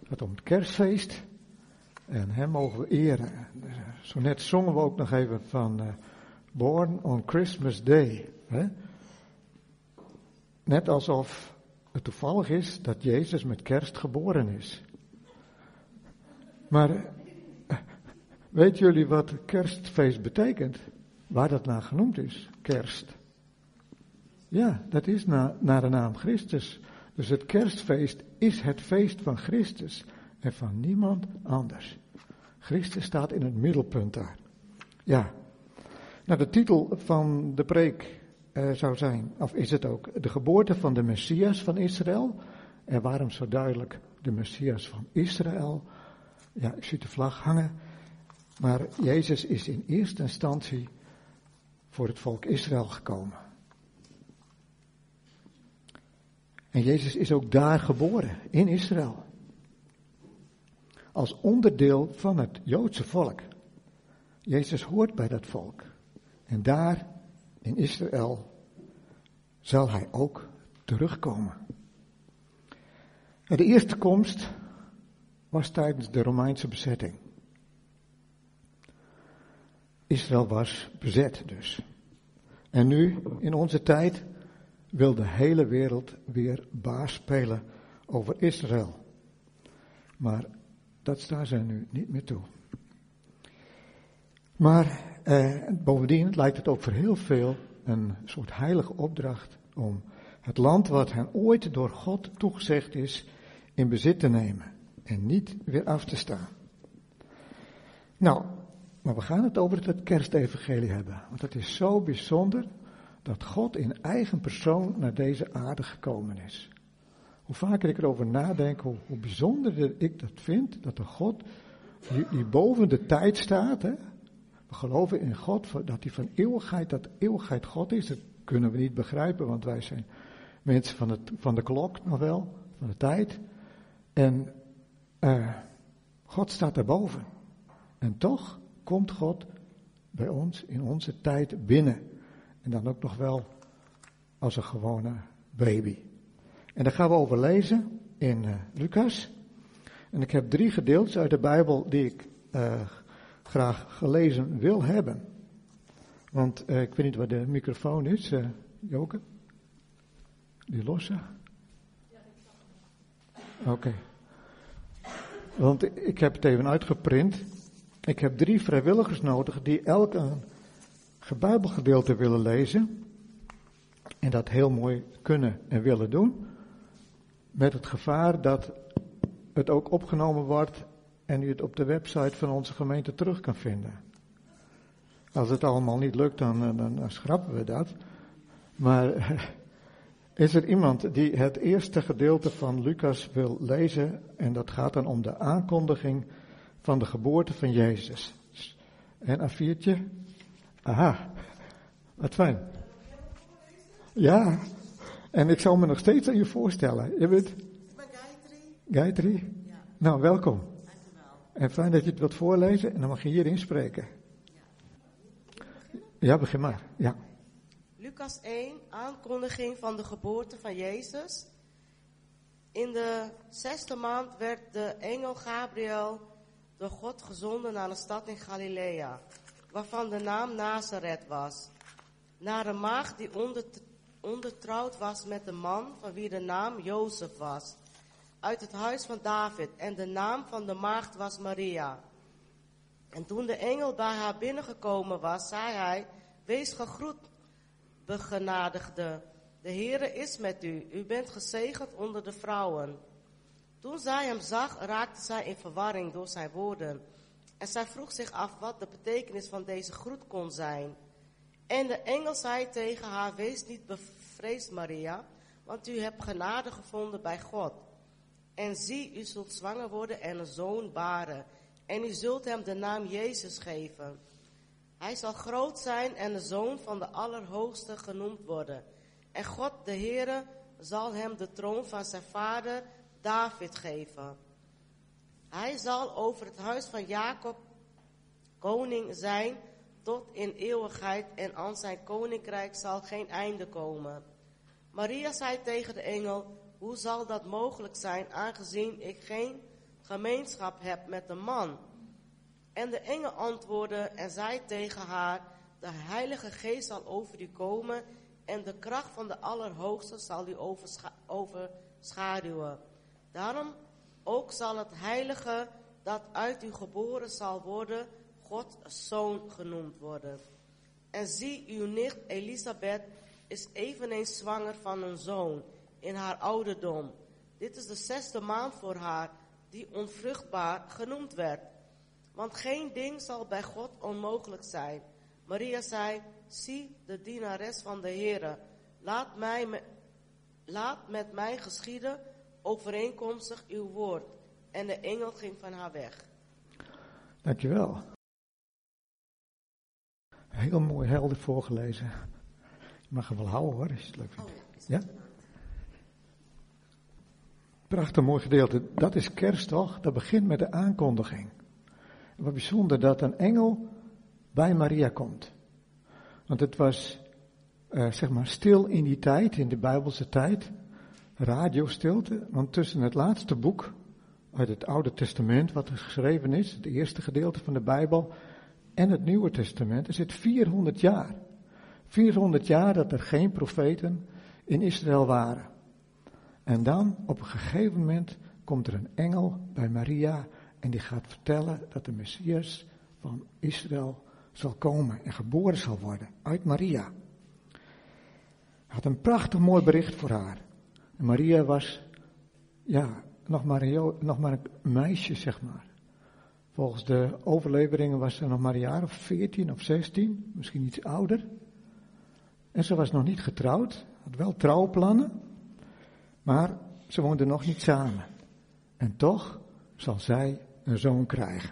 gaat om het kerstfeest. En hem mogen we eren. Zo net zongen we ook nog even van Born on Christmas Day. Hè? Net alsof het toevallig is dat Jezus met kerst geboren is. Maar weten jullie wat kerstfeest betekent? Waar dat naar genoemd is? Kerst. Ja, dat is naar de naam Christus. Dus het kerstfeest is het feest van Christus en van niemand anders. Christus staat in het middelpunt daar. Ja. Nou, de titel van de preek zou zijn, of is het ook, de geboorte van de Messias van Israël. En waarom zo duidelijk de Messias van Israël? Ja, ik zie de vlag hangen. Maar Jezus is in eerste instantie voor het volk Israël gekomen. En Jezus is ook daar geboren, in Israël. Als onderdeel van het Joodse volk. Jezus hoort bij dat volk. En daar, in Israël, zal hij ook terugkomen. En de eerste komst was tijdens de Romeinse bezetting. Israël was bezet dus. En nu, in onze tijd, wil de hele wereld weer baas spelen over Israël. Maar dat staan ze nu niet meer toe. Maar bovendien lijkt het ook voor heel veel een soort heilige opdracht om het land wat hen ooit door God toegezegd is in bezit te nemen en niet weer af te staan. Nou, maar we gaan het over het kerstevangelie hebben, want het is zo bijzonder dat God in eigen persoon naar deze aarde gekomen is. Hoe vaker ik erover nadenk, hoe bijzonder ik dat vind, dat de God die boven de tijd staat, hè. We geloven in God, dat hij van eeuwigheid, dat eeuwigheid God is. Dat kunnen we niet begrijpen, want wij zijn mensen van de klok nog wel, van de tijd. En God staat daarboven. En toch komt God bij ons in onze tijd binnen. En dan ook nog wel als een gewone baby. En daar gaan we over lezen in Lucas. En ik heb 3 gedeeltes uit de Bijbel die ik graag gelezen wil hebben. Want ik weet niet waar de microfoon is, Joke? Die losse? Oké. Want ik heb het even uitgeprint. Ik heb 3 vrijwilligers nodig die elk een Bijbelgedeelte willen lezen. En dat heel mooi kunnen en willen doen. Met het gevaar dat het ook opgenomen wordt en u het op de website van onze gemeente terug kan vinden. Als het allemaal niet lukt, dan schrappen we dat. Maar is er iemand die het eerste gedeelte van Lucas wil lezen? En dat gaat dan om de aankondiging van de geboorte van Jezus. En A4'tje. Aha, wat fijn. Ja, en ik zou me nog steeds aan je voorstellen. Je bent? Ik ben Gayatri. Ja. Nou, welkom. Dankjewel. En fijn dat je het wilt voorlezen en dan mag je hier inspreken. Ja, begin maar. Ja. Lucas 1, aankondiging van de geboorte van Jezus. In de 6e maand werd de engel Gabriel door God gezonden naar een stad in Galilea, waarvan de naam Nazareth was, naar een maagd die ondertrouwd was met een man van wie de naam Jozef was, uit het huis van David, en de naam van de maagd was Maria. En toen de engel bij haar binnengekomen was, zei hij: wees gegroet, begenadigde, de Heere is met u, u bent gezegend onder de vrouwen. Toen zij hem zag, raakte zij in verwarring door zijn woorden. En zij vroeg zich af wat de betekenis van deze groet kon zijn. En de engel zei tegen haar: wees niet bevreesd, Maria, want u hebt genade gevonden bij God. En zie, u zult zwanger worden en een zoon baren. En u zult hem de naam Jezus geven. Hij zal groot zijn en de zoon van de Allerhoogste genoemd worden. En God, de Heere, zal hem de troon van zijn vader David geven. Hij zal over het huis van Jacob koning zijn tot in eeuwigheid, en aan zijn koninkrijk zal geen einde komen. Maria zei tegen de engel: hoe zal dat mogelijk zijn, aangezien ik geen gemeenschap hebt met een man. En de engel antwoordde en zei tegen haar, de Heilige Geest zal over u komen en de kracht van de Allerhoogste zal u overschaduwen. Daarom ook zal het Heilige dat uit u geboren zal worden, Gods zoon genoemd worden. En zie, uw nicht Elisabeth is eveneens zwanger van een zoon in haar ouderdom. Dit is de 6e maand voor haar, die onvruchtbaar genoemd werd. Want geen ding zal bij God onmogelijk zijn. Maria zei, zie de dienares van de Heere, laat met mij geschieden overeenkomstig uw woord. En de engel ging van haar weg. Dankjewel. Heel mooi helder voorgelezen. Je mag hem wel houden hoor, als je het leuk vindt. Ja? Prachtig mooi gedeelte. Dat is kerst toch? Dat begint met de aankondiging. Wat bijzonder dat een engel bij Maria komt. Want het was zeg maar stil in die tijd, in de Bijbelse tijd. Radiostilte, want tussen het laatste boek uit het Oude Testament, wat er geschreven is, het eerste gedeelte van de Bijbel, en het Nieuwe Testament, er zit 400 jaar. 400 jaar dat er geen profeten in Israël waren. En dan, op een gegeven moment, komt er een engel bij Maria en die gaat vertellen dat de Messias van Israël zal komen en geboren zal worden uit Maria. Hij had een prachtig mooi bericht voor haar. En Maria was, ja, nog maar een meisje, zeg maar. Volgens de overleveringen was ze nog maar een jaar of 14 of 16, misschien iets ouder. En ze was nog niet getrouwd, had wel trouwplannen, maar ze woonden nog niet samen. En toch zal zij een zoon krijgen.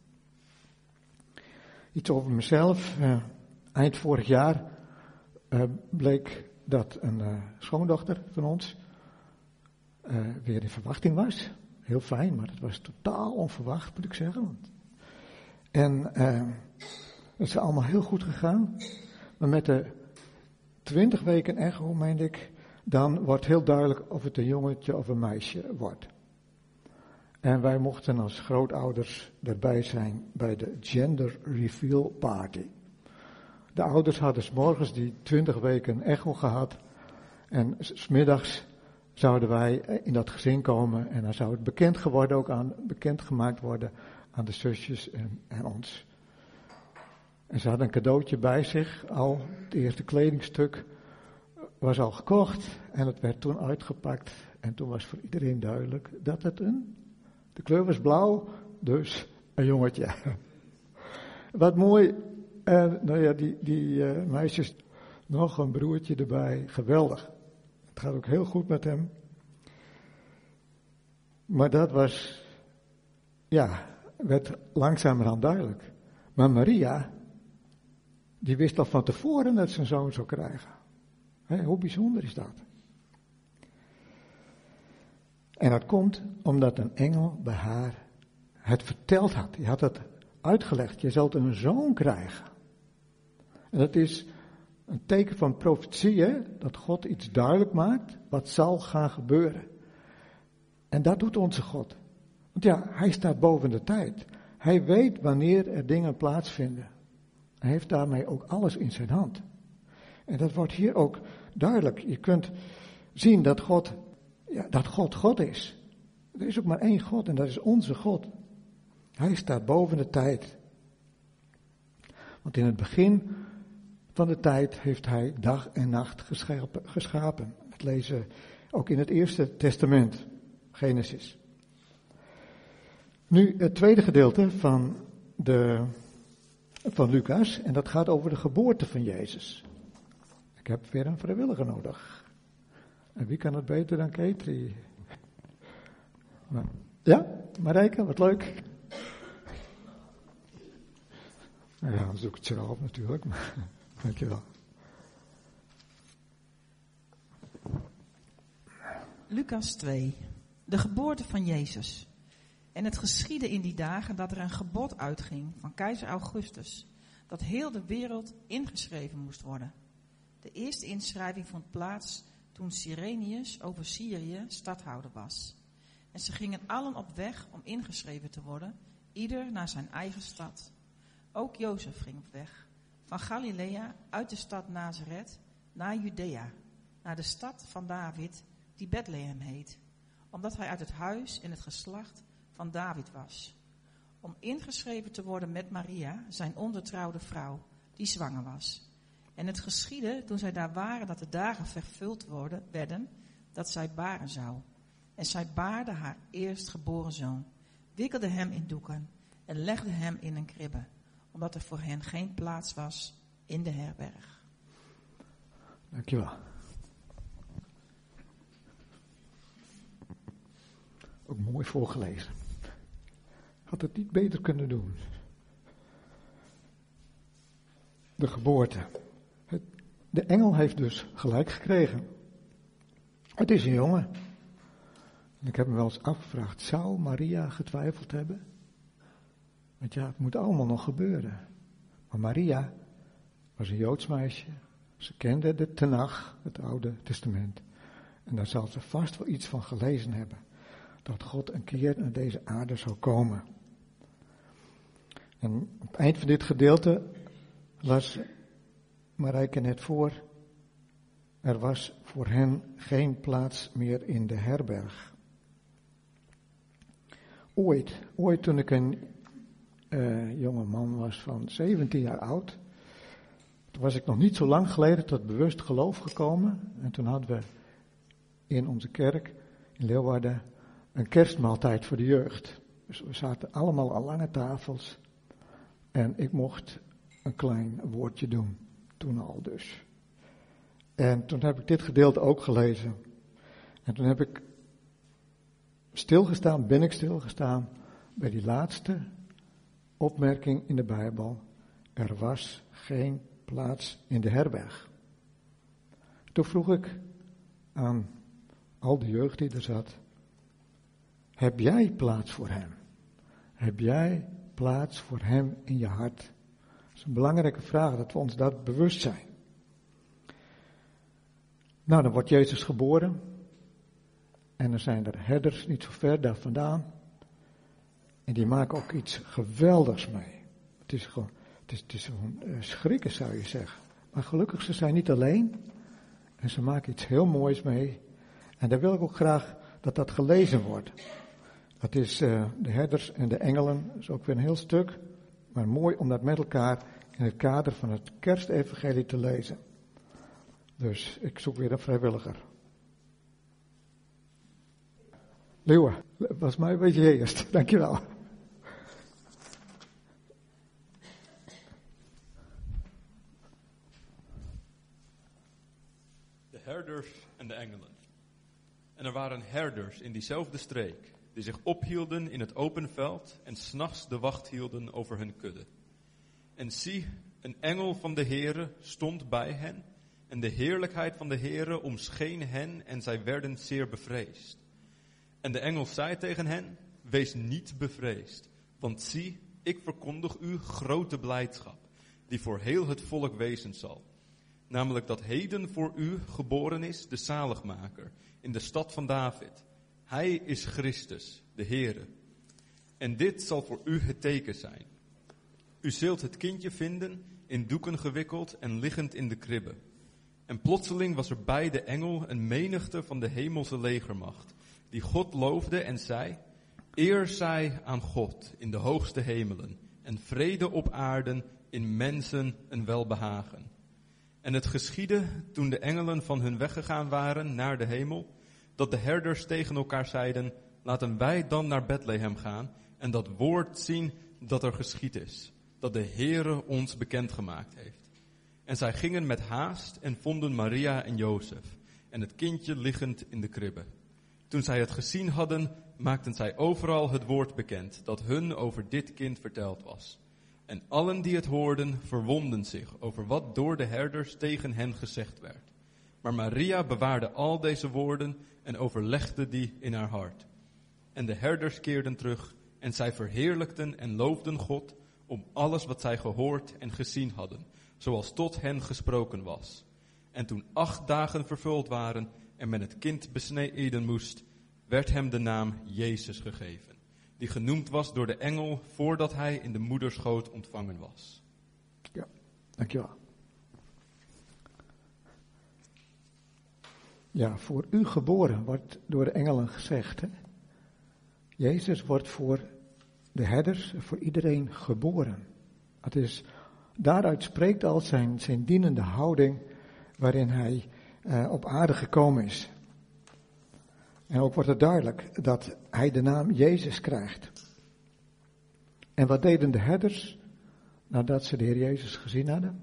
Iets over mezelf. Eind vorig jaar bleek dat een schoondochter van ons weer in verwachting was. Heel fijn, maar het was totaal onverwacht, moet ik zeggen. En het is allemaal heel goed gegaan. Maar met de 20 weken echo, meen ik, dan wordt heel duidelijk of het een jongetje of een meisje wordt. En wij mochten als grootouders erbij zijn bij de gender reveal party. De ouders hadden 's morgens die 20 weken echo gehad. En 's middags zouden wij in dat gezin komen. En dan zou het bekendgemaakt worden aan de zusjes en ons. En ze hadden een cadeautje bij zich. Het eerste kledingstuk was al gekocht. En het werd toen uitgepakt. En toen was voor iedereen duidelijk dat het de kleur was blauw, dus een jongetje. Wat mooi. En nou ja, die meisjes, nog een broertje erbij, geweldig. Het gaat ook heel goed met hem. Maar dat werd langzamerhand duidelijk. Maar Maria, die wist al van tevoren dat ze een zoon zou krijgen. Hoe bijzonder is dat? En dat komt omdat een engel bij haar het verteld had. Die had het uitgelegd. Je zult een zoon krijgen. En dat is een teken van profetie, hè? Dat God iets duidelijk maakt wat zal gaan gebeuren. En dat doet onze God. Want ja, hij staat boven de tijd. Hij weet wanneer er dingen plaatsvinden. Hij heeft daarmee ook alles in zijn hand. En dat wordt hier ook duidelijk. Je kunt zien dat God is. Er is ook maar één God en dat is onze God. Hij staat boven de tijd. Want in het begin van de tijd heeft hij dag en nacht geschapen. Dat lezen we ook in het Eerste Testament, Genesis. Nu het tweede gedeelte van Lucas, en dat gaat over de geboorte van Jezus. Ik heb weer een vrijwilliger nodig. En wie kan het beter dan Ketri? Ja, Marijke, wat leuk. Nou ja, dan zoek ik het zelf natuurlijk, maar dankjewel. Lucas 2, de geboorte van Jezus. En het geschiedde in die dagen dat er een gebod uitging van keizer Augustus, dat heel de wereld ingeschreven moest worden. De eerste inschrijving vond plaats toen Cyrenius over Syrië stadhouder was. En ze gingen allen op weg om ingeschreven te worden, ieder naar zijn eigen stad. Ook Jozef ging op weg, van Galilea uit de stad Nazareth naar Judea, naar de stad van David, die Bethlehem heet, omdat hij uit het huis en het geslacht van David was, om ingeschreven te worden met Maria, zijn ondertrouwde vrouw, die zwanger was. En het geschiedde toen zij daar waren dat de dagen vervuld werden, dat zij baren zou. En zij baarde haar eerstgeboren zoon, wikkelde hem in doeken en legde hem in een kribbe, omdat er voor hen geen plaats was in de herberg. Dankjewel. Ook mooi voorgelezen. Had het niet beter kunnen doen. De geboorte. De engel heeft dus gelijk gekregen. Het is een jongen. En ik heb me wel eens afgevraagd, zou Maria getwijfeld hebben? Want ja, het moet allemaal nog gebeuren. Maar Maria was een Joods meisje. Ze kende de Tenach, het Oude Testament. En daar zal ze vast wel iets van gelezen hebben. Dat God een keer naar deze aarde zou komen. En op het eind van dit gedeelte las Marijke net voor. Er was voor hen geen plaats meer in de herberg. Ooit toen ik een jonge man was van 17 jaar oud. Toen was ik nog niet zo lang geleden tot bewust geloof gekomen. En toen hadden we in onze kerk in Leeuwarden een kerstmaaltijd voor de jeugd. Dus we zaten allemaal aan lange tafels. En ik mocht een klein woordje doen. Toen al dus. En toen heb ik dit gedeelte ook gelezen. En toen ben ik stilgestaan bij die laatste opmerking in de Bijbel. Er was geen plaats in de herberg. Toen vroeg ik aan al de jeugd die er zat. Heb jij plaats voor hem? Heb jij plaats voor hem in je hart? Dat is een belangrijke vraag, dat we ons dat bewust zijn. Nou, dan wordt Jezus geboren. En er zijn er herders niet zo ver daar vandaan. En die maken ook iets geweldigs mee. Het is gewoon schrikken, zou je zeggen. Maar gelukkig, ze zijn niet alleen. En ze maken iets heel moois mee. En daar wil ik ook graag dat dat gelezen wordt. Dat is de herders en de engelen. Dat is ook weer een heel stuk. Maar mooi om dat met elkaar in het kader van het kerstevangelie te lezen. Dus ik zoek weer een vrijwilliger. Leeuwen, was mij een beetje eerst. Dankjewel. De herders en de engelen. En er waren herders in diezelfde streek, die zich ophielden in het open veld en 's nachts de wacht hielden over hun kudde. En zie, een engel van de Heere stond bij hen, en de heerlijkheid van de Heere omscheen hen, en zij werden zeer bevreesd. En de engel zei tegen hen, wees niet bevreesd, want zie, ik verkondig u grote blijdschap, die voor heel het volk wezen zal. Namelijk dat heden voor u geboren is de zaligmaker in de stad van David. Hij is Christus, de Heere. En dit zal voor u het teken zijn. U zult het kindje vinden, in doeken gewikkeld en liggend in de kribbe. En plotseling was er bij de engel een menigte van de hemelse legermacht, die God loofde en zei, eer zij aan God in de hoogste hemelen, en vrede op aarden in mensen een welbehagen. En het geschiedde, toen de engelen van hun weggegaan waren naar de hemel, dat de herders tegen elkaar zeiden, laten wij dan naar Bethlehem gaan en dat woord zien dat er geschied is, dat de Heere ons bekendgemaakt heeft. En zij gingen met haast en vonden Maria en Jozef en het kindje liggend in de kribbe. Toen zij het gezien hadden, maakten zij overal het woord bekend dat hun over dit kind verteld was. En allen die het hoorden verwondden zich over wat door de herders tegen hen gezegd werd. Maar Maria bewaarde al deze woorden en overlegde die in haar hart. En de herders keerden terug en zij verheerlijkten en loofden God om alles wat zij gehoord en gezien hadden, zoals tot hen gesproken was. En toen 8 dagen vervuld waren en men het kind besneden moest, werd hem de naam Jezus gegeven, die genoemd was door de engel voordat hij in de moederschoot ontvangen was. Ja, dankjewel. Ja, voor u geboren wordt door de engelen gezegd. Hè? Jezus wordt voor de herders, voor iedereen geboren. Het is, daaruit spreekt al zijn dienende houding waarin hij op aarde gekomen is. En ook wordt het duidelijk dat hij de naam Jezus krijgt. En wat deden de herders nadat ze de Heer Jezus gezien hadden?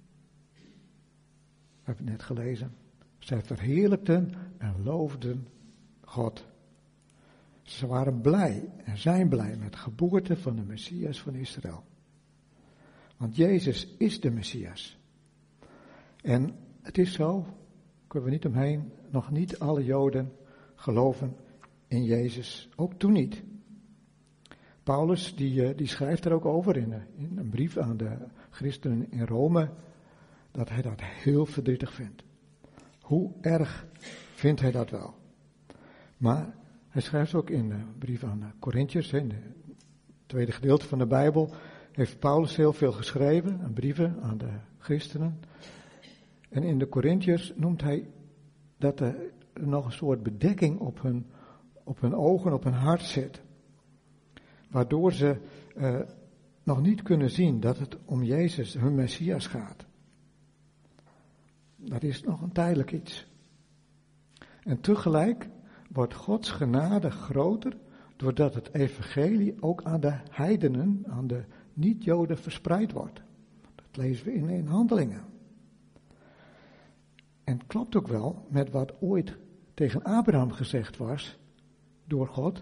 We hebben het net gelezen. Zij verheerlijkten en loofden God. Ze waren blij en zijn blij met de geboorte van de Messias van Israël. Want Jezus is de Messias. En het is zo, kunnen we niet omheen, nog niet alle Joden geloven in Jezus, ook toen niet. Paulus die schrijft er ook over in een brief aan de christenen in Rome, dat hij dat heel verdrietig vindt. Hoe erg vindt hij dat wel? Maar hij schrijft ook in de brief aan de Korinthiërs, in het tweede gedeelte van de Bijbel, heeft Paulus heel veel geschreven, aan brieven aan de christenen. En in de Korinthiërs noemt hij dat er nog een soort bedekking op hun ogen, op hun hart zit. Waardoor ze nog niet kunnen zien dat het om Jezus, hun Messias, gaat. Dat is nog een tijdelijk iets. En tegelijk wordt Gods genade groter doordat het evangelie ook aan de heidenen, aan de niet-Joden verspreid wordt. Dat lezen we in Handelingen. En het klopt ook wel met wat ooit tegen Abraham gezegd was door God.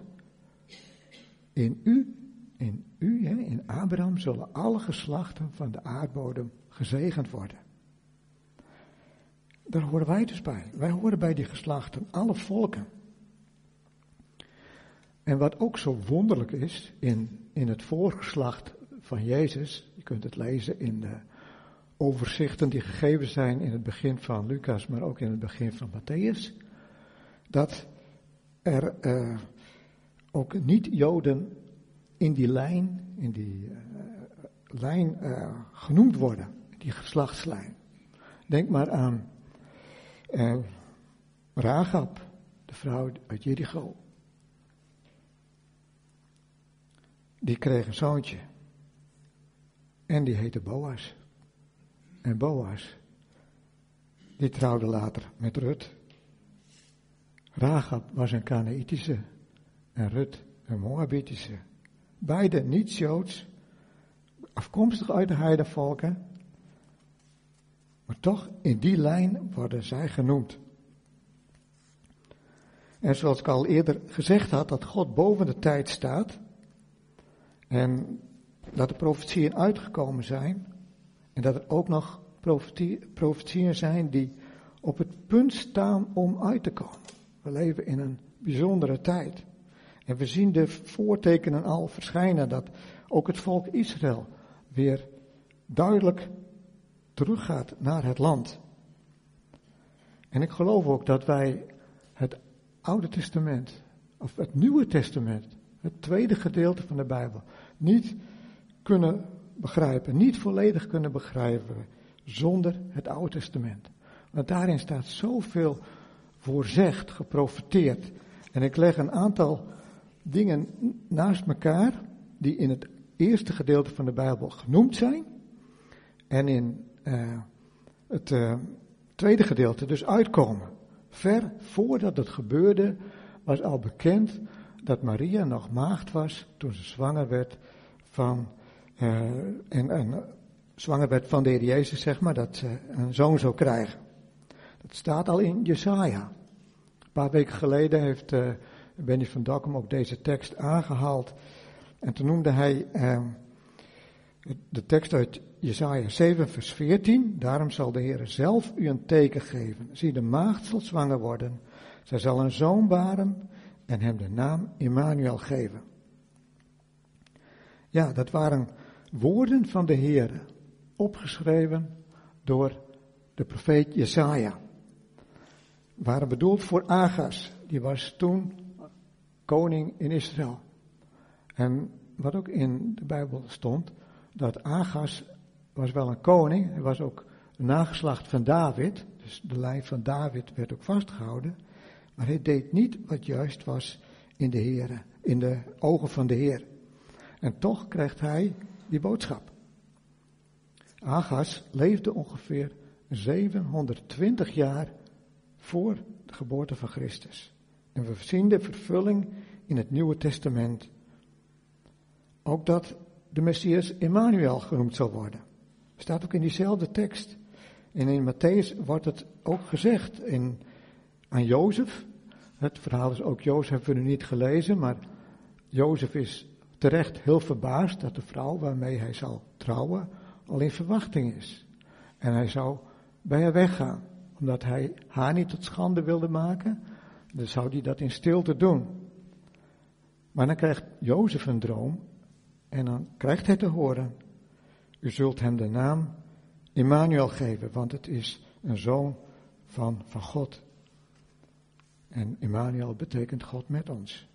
In Abraham zullen alle geslachten van de aardbodem gezegend worden. Daar horen wij dus bij. Wij horen bij die geslachten, alle volken. En wat ook zo wonderlijk is in het voorgeslacht van Jezus, je kunt het lezen in de overzichten die gegeven zijn in het begin van Lucas, maar ook in het begin van Matthäus, dat er ook niet-Joden in die lijn genoemd worden, die geslachtslijn. Denk maar aan Rahab, de vrouw uit Jericho. Die kreeg een zoontje. En die heette Boas. En Boas, die trouwde later met Rut. Rahab was een Kanaïtische en Rut een Moabitische. Beide niet-Joods, afkomstig uit de heidenvolken. Maar toch, in die lijn worden zij genoemd. En zoals ik al eerder gezegd had, dat God boven de tijd staat. En dat de profetieën uitgekomen zijn. En dat er ook nog profetieën zijn die op het punt staan om uit te komen. We leven in een bijzondere tijd. En we zien de voortekenen al verschijnen dat ook het volk Israël weer duidelijk teruggaat naar het land. En ik geloof ook dat wij het Oude Testament, of het Nieuwe Testament, het tweede gedeelte van de Bijbel, niet kunnen begrijpen, niet volledig kunnen begrijpen zonder het Oude Testament. Want daarin staat zoveel voorzegd, geprofeteerd. En ik leg een aantal dingen naast elkaar die in het eerste gedeelte van de Bijbel genoemd zijn en in het tweede gedeelte dus uitkomen. Ver voordat het gebeurde was al bekend dat Maria nog maagd was toen ze zwanger werd van zwanger werd van de Heer Jezus, zeg maar, dat ze een zoon zou krijgen. Dat staat al in Jesaja. Een paar weken geleden heeft Benny van Dokkum ook deze tekst aangehaald. En toen noemde hij de tekst uit Jesaja 7 vers 14. Daarom zal de Heer zelf u een teken geven. Zie, de maagd zal zwanger worden. Zij zal een zoon baren en hem de naam Immanuel geven. Ja, dat waren woorden van de Heer, opgeschreven door de profeet Jesaja. Waren bedoeld voor Agas. Die was toen koning in Israël. En wat ook in de Bijbel stond, dat Agas was wel een koning, hij was ook een nageslacht van David, dus de lijn van David werd ook vastgehouden, maar hij deed niet wat juist was in de ogen van de Heer. En toch krijgt hij die boodschap. Agas leefde ongeveer 720 jaar voor de geboorte van Christus. En we zien de vervulling in het Nieuwe Testament. Ook dat de Messias Immanuel genoemd zal worden. Staat ook in diezelfde tekst. En in Matthäus wordt het ook gezegd aan Jozef. Het verhaal is ook Jozef, hebben we nu niet gelezen, maar Jozef is terecht heel verbaasd dat de vrouw waarmee hij zal trouwen al in verwachting is. En hij zou bij haar weggaan, omdat hij haar niet tot schande wilde maken. Dan zou hij dat in stilte doen. Maar dan krijgt Jozef een droom en dan krijgt hij te horen: u zult hem de naam Immanuel geven, want het is een zoon van God. En Immanuel betekent God met ons.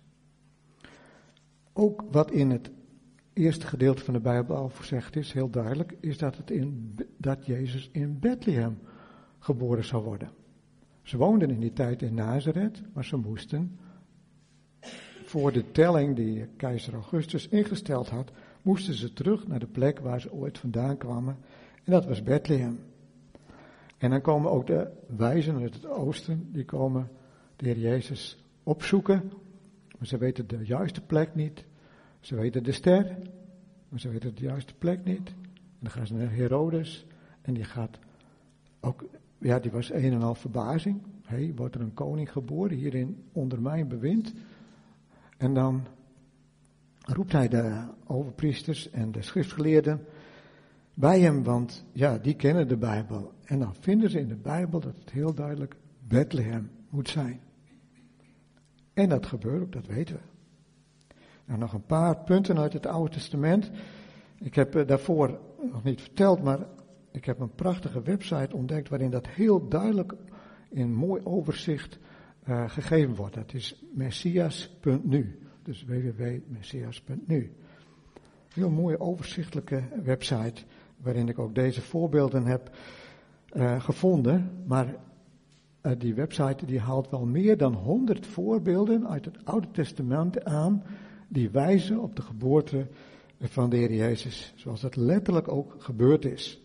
Ook wat in het eerste gedeelte van de Bijbel al gezegd is, heel duidelijk, is dat Jezus in Bethlehem geboren zou worden. Ze woonden in die tijd in Nazareth, maar ze moesten, voor de telling die keizer Augustus ingesteld had, moesten ze terug naar de plek waar ze ooit vandaan kwamen. En dat was Bethlehem. En dan komen ook de wijzen uit het oosten, die komen de Heer Jezus opzoeken. Maar ze weten de juiste plek niet. Ze weten de ster, maar ze weten de juiste plek niet. En dan gaan ze naar Herodes. En die gaat ook, ja, die was een en al verbazing. Hé, wordt er een koning geboren hierin onder mijn bewind? En dan roept hij de overpriesters en de schriftgeleerden bij hem, want ja, die kennen de Bijbel. En dan vinden ze in de Bijbel dat het heel duidelijk Bethlehem moet zijn. En dat gebeurt ook, dat weten we. Nou, nog een paar punten uit het Oude Testament. Ik heb daarvoor nog niet verteld, maar ik heb een prachtige website ontdekt waarin dat heel duidelijk in mooi overzicht gegeven wordt. Dat is messias.nu, dus www.messias.nu. Heel mooie overzichtelijke website waarin ik ook deze voorbeelden heb gevonden, maar die website die haalt wel meer dan 100 voorbeelden uit het Oude Testament aan die wijzen op de geboorte van de Heer Jezus, zoals dat letterlijk ook gebeurd is.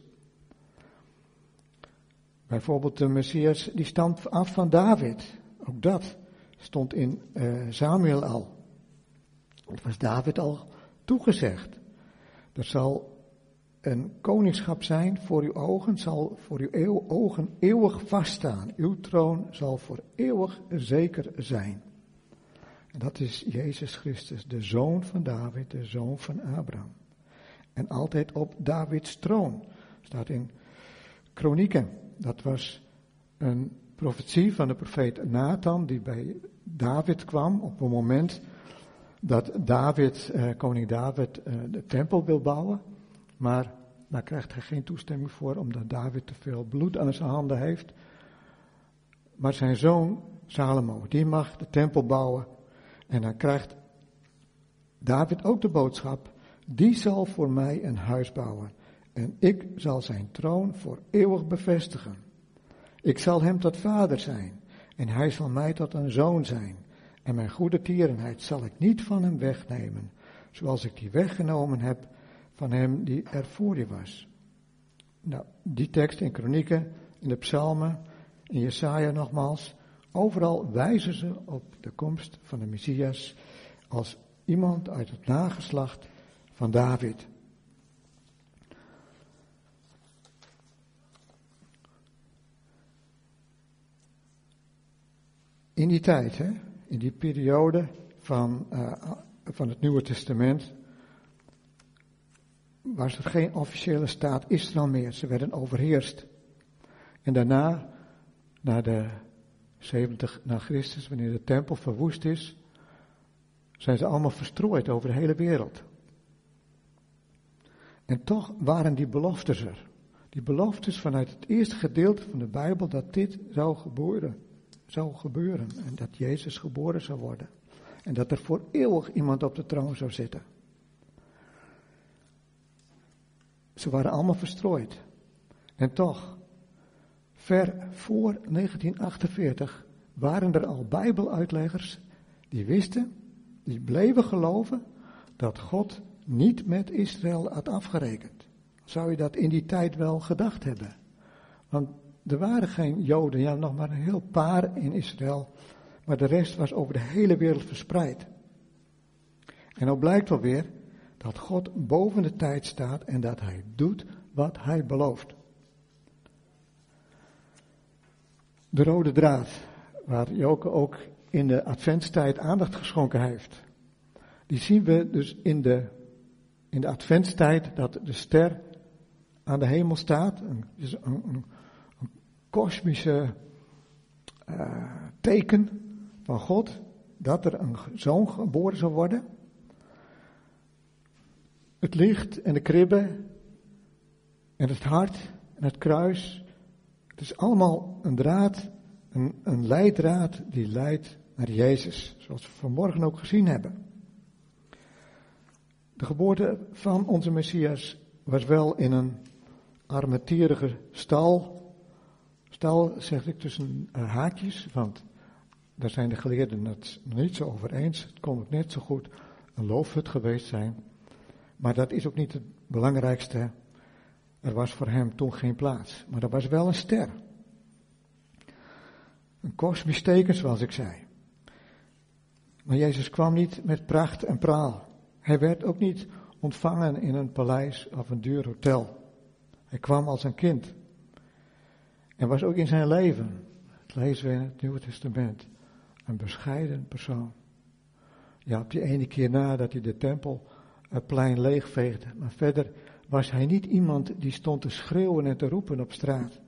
Bijvoorbeeld de Messias, die stamt af van David. Ook dat stond in Samuel al. Het was David al toegezegd. Er zal een koningschap zijn voor uw ogen, zal voor uw ogen eeuwig vaststaan. Uw troon zal voor eeuwig zeker zijn. En dat is Jezus Christus, de zoon van David, de zoon van Abraham. En altijd op Davids troon. Staat in Kronieken. Dat was een profetie van de profeet Nathan die bij David kwam op het moment dat koning David de tempel wil bouwen. Maar daar krijgt hij geen toestemming voor omdat David te veel bloed aan zijn handen heeft. Maar zijn zoon Salomo, die mag de tempel bouwen. En dan krijgt David ook de boodschap: die zal voor mij een huis bouwen. En ik zal zijn troon voor eeuwig bevestigen. Ik zal hem tot vader zijn. En hij zal mij tot een zoon zijn. En mijn goede tierenheid zal ik niet van hem wegnemen. Zoals ik die weggenomen heb van hem die er voor je was. Nou, die tekst in Kronieken, in de Psalmen, in Jesaja nogmaals. Overal wijzen ze op de komst van de Messias als iemand uit het nageslacht van David. In die tijd, in die periode van het Nieuwe Testament, was er geen officiële staat Israël meer. Ze werden overheerst. En daarna, na de 70 na Christus, wanneer de tempel verwoest is, zijn ze allemaal verstrooid over de hele wereld. En toch waren die beloftes er. Die beloftes vanuit het eerste gedeelte van de Bijbel dat dit zou gebeuren. En dat Jezus geboren zou worden. En dat er voor eeuwig iemand op de troon zou zitten. Ze waren allemaal verstrooid. En toch, ver voor 1948 waren er al Bijbeluitleggers die wisten, die bleven geloven dat God niet met Israël had afgerekend. Zou je dat in die tijd wel gedacht hebben? Want er waren geen Joden, ja nog maar een heel paar in Israël, maar de rest was over de hele wereld verspreid. En nou blijkt wel weer dat God boven de tijd staat en dat hij doet wat hij belooft. De rode draad, waar Joke ook in de adventstijd aandacht geschonken heeft. Die zien we dus in de adventstijd dat de ster aan de hemel staat. Een kosmische teken van God dat er een zoon geboren zou worden. Het licht en de kribbe en het hart en het kruis. Het is allemaal een draad, een leidraad die leidt naar Jezus. Zoals we vanmorgen ook gezien hebben. De geboorte van onze Messias was wel in een armetierige stal. Stal zeg ik tussen haakjes, want daar zijn de geleerden het nog niet zo over eens. Het kon ook net zo goed een loofhut geweest zijn. Maar dat is ook niet het belangrijkste. Er was voor hem toen geen plaats. Maar er was wel een ster. Een kosmisch teken, zoals ik zei. Maar Jezus kwam niet met pracht en praal. Hij werd ook niet ontvangen in een paleis of een duur hotel. Hij kwam als een kind. En was ook in zijn leven, dat lezen we in het Nieuwe Testament, een bescheiden persoon. Ja, op die ene keer na dat hij de tempelplein leegveegde. Maar verder was hij niet iemand die stond te schreeuwen en te roepen op straat.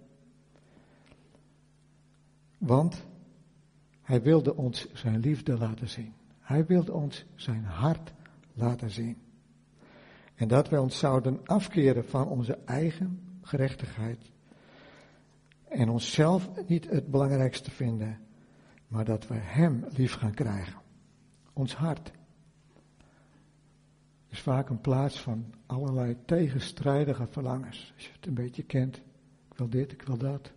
Want hij wilde ons zijn liefde laten zien. Hij wilde ons zijn hart laten zien. En dat wij ons zouden afkeren van onze eigen gerechtigheid. En onszelf niet het belangrijkste vinden, maar dat we hem lief gaan krijgen. Ons hart is vaak een plaats van allerlei tegenstrijdige verlangens. Als je het een beetje kent, ik wil dit, ik wil dat.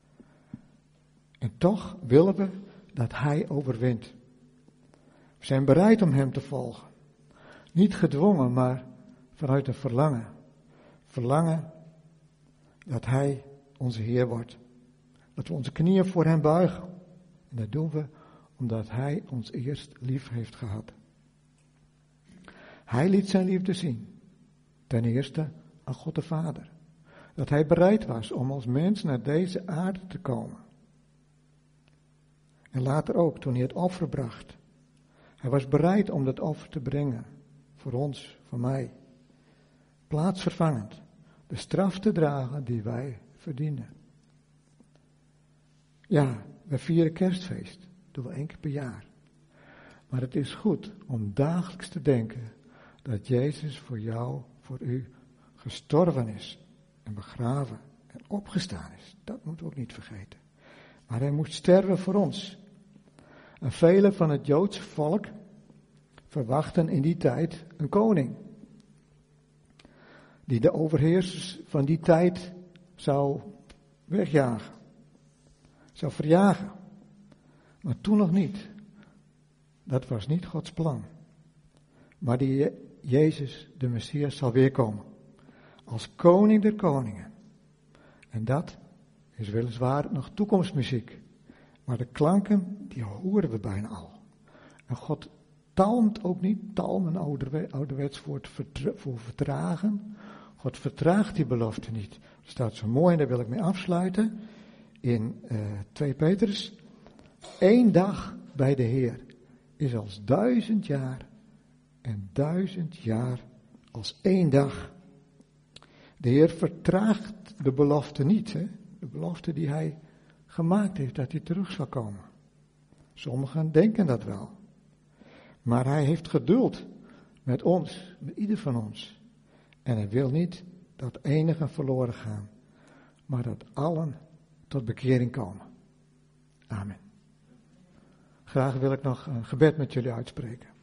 En toch willen we dat hij overwint. We zijn bereid om hem te volgen. Niet gedwongen, maar vanuit een verlangen. Verlangen dat hij onze Heer wordt. Dat we onze knieën voor hem buigen. En dat doen we omdat hij ons eerst lief heeft gehad. Hij liet zijn liefde zien. Ten eerste aan God de Vader. Dat hij bereid was om als mens naar deze aarde te komen. En later ook, toen hij het offer bracht. Hij was bereid om dat offer te brengen. Voor ons, voor mij. Plaatsvervangend. De straf te dragen die wij verdienen. Ja, we vieren kerstfeest. Dat doen we 1 keer per jaar. Maar het is goed om dagelijks te denken dat Jezus voor jou, voor u, gestorven is. En begraven en opgestaan is. Dat moeten we ook niet vergeten. Maar hij moest sterven voor ons. En velen van het Joodse volk verwachten in die tijd een koning. Die de overheersers van die tijd zou wegjagen. Zou verjagen. Maar toen nog niet. Dat was niet Gods plan. Maar die Jezus, de Messias, zal weerkomen. Als koning der koningen. En dat is weliswaar nog toekomstmuziek. Maar de klanken, die horen we bijna al. En God talmt ook niet, talmen, ouderwets woord voor vertragen. God vertraagt die belofte niet. Er staat zo mooi, en daar wil ik mee afsluiten, in 2 Petrus. 1 dag bij de Heer is als 1000 jaar en 1000 jaar als 1 dag. De Heer vertraagt de belofte niet, hè? De belofte die hij gemaakt heeft, dat hij terug zal komen. Sommigen denken dat wel. Maar hij heeft geduld met ons, met ieder van ons. En hij wil niet dat enigen verloren gaan, maar dat allen tot bekering komen. Amen. Graag wil ik nog een gebed met jullie uitspreken.